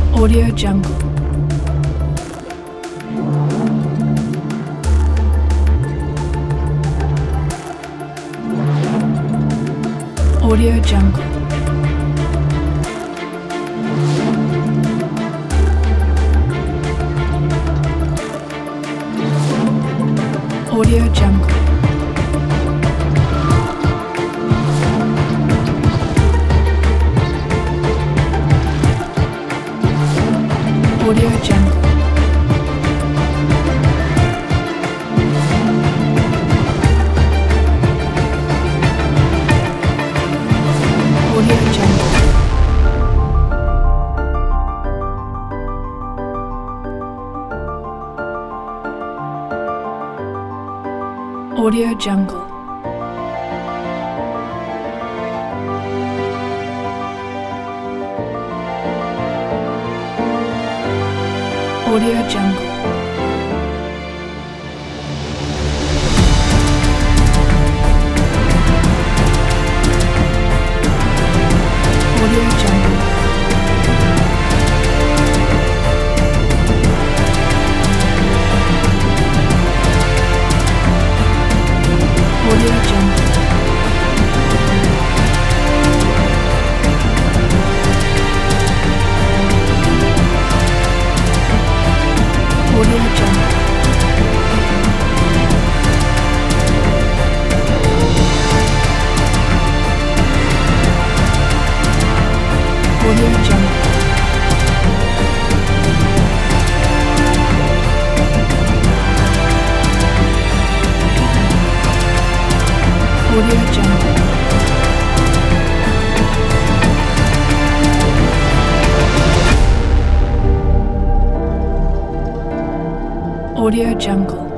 Audio Jungle. Audio Jungle. Audio Jungle. Audio Jungle. Audio Jungle. Audio Jungle. Audio Jungle. Audio Jungle. Audio Jungle. Audio Jungle. Audio Jungle. Audio Jungle. Audio Jungle.